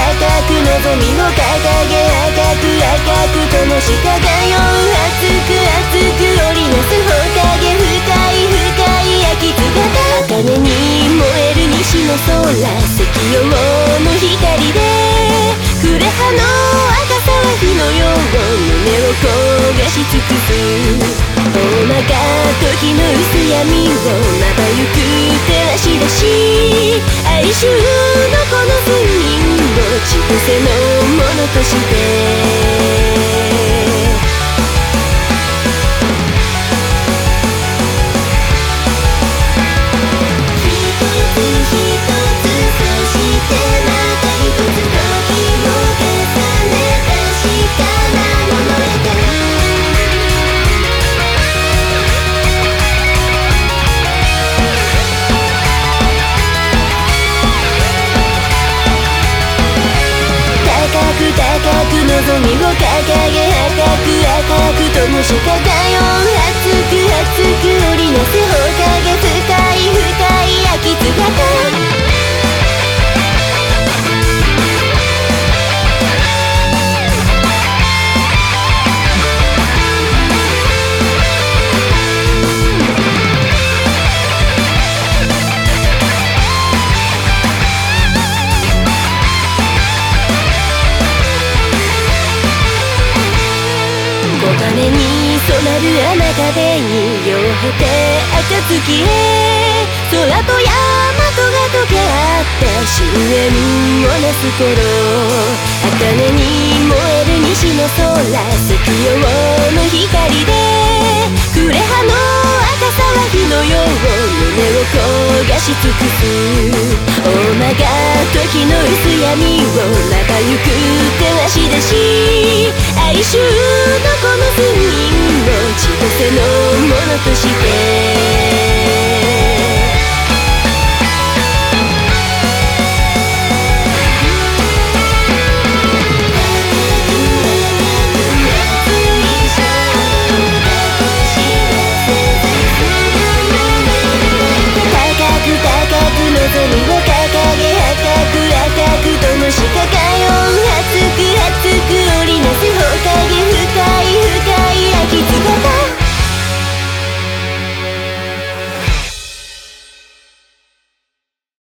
く望みを掲げ赤く灯し輝う熱く織りなす火影深い焼き姿茜に燃える西の空赤陽の光で暮れ葉の赤さは火のよう胸を焦がし尽くす大まか時の薄闇をまばゆく照らし出し哀愁のこの寸人を千歳のものとして高く望みを掲げ赤く灯し輝う熱く織りなす火影深い焼き姿黄金に染まる雨風に酔って暁へ空と山とが溶け合って深淵をなす頃茜に燃える西の空赤陽の光で暮れ葉の赤さは火のよう胸を焦がし尽くす大まか時の薄闇をまばゆく照らし出し哀愁のこの寸人を千歳のものとして